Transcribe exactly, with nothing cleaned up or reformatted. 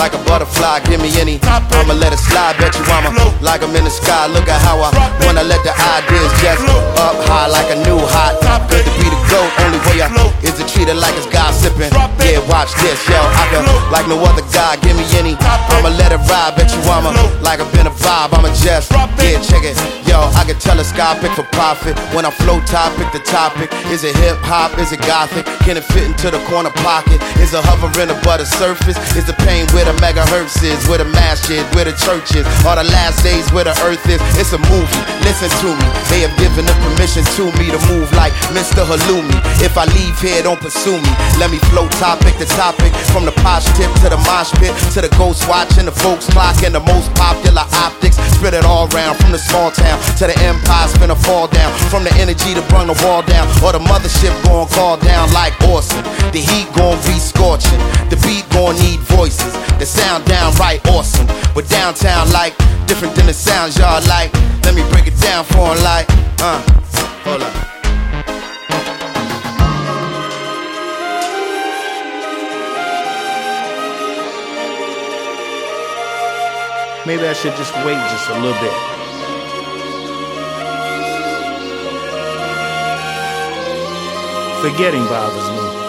like a butterfly, give me any. I'ma let it slide, bet you I'm a, like I'm in the sky. Look at how I wanna let the ideas just up high like a new hot. Good to be the GOAT, only way I is to treat it like it's gossiping. Yeah, watch this, yo, I can like no other guy, give me any. I'ma let it ride, bet you I'm a, like I've been a vibe, I'm a just. Yeah, check it, yo, I can tell a sky pick for profit. When I flow top, pick the topic. Is it hip hop, is it gothic? Can it fit into the corner pocket? Is it hovering above the surface? Is the pain where the megahertz is? Where the mass is, where the church is? Are the last days where the earth is? It's a movie, listen to me. They have given the permission to me to move like Mister Halloumi. If I leave here, don't pursue me. Let me flow topic to topic. From the posh tip to the mosh pit, to the ghost watch and the folks clock and the most popular optics. Spread it all round, from the small town to the empire, finna fall down. From the energy to bring the wall down, or the mothership gon' call down like awesome. The heat gon' be scorching, the beat gon' need voices. The sound downright awesome, but downtown like different than the sounds y'all like. Let me break it down for 'em like, uh, hold up. Maybe I should just wait just a little bit. Forgetting bothers me.